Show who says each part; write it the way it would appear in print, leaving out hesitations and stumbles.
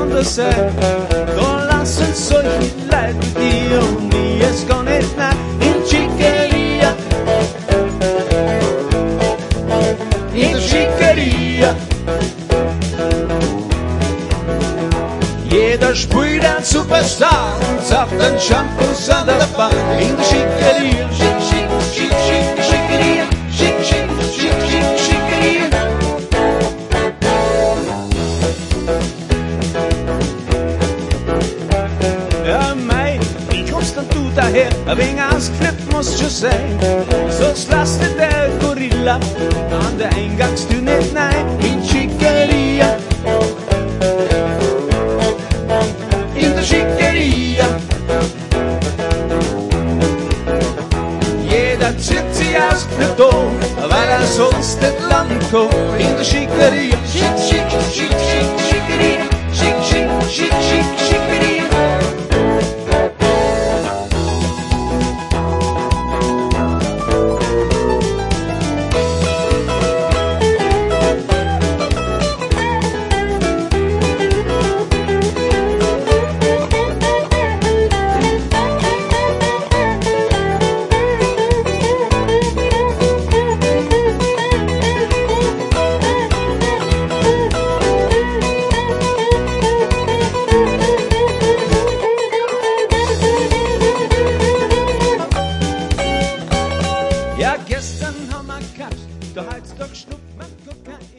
Speaker 1: kunde säga. Då lassen så lät i och ni är ska inte in chiqueria. In chiqueria. Jeder spielt ein Superstar und sagt den Shampoos an der Bar. In der Chiqueria, schick, schick, schick, schick, Chiqueria, schick, schick, schick, schick, Chiqueria. Ja, mei, wie kommst denn du daher? Ein wenig ausgeflippt musst du sein. Sonst lass dir der Gorilla an der Eingangstür nicht nein. In Chiqueria. In der Chiqueria. Jeder zieht sich aus dem Ton, weil sonst nicht lang kommt. In der Chiqueria. Schick, schick, schick, schick, Chiqueria. Schick, schick, schick, schick, Chiqueria. Ja, gestern haben wir gehabt, da hat's doch geschnuppt, man guckt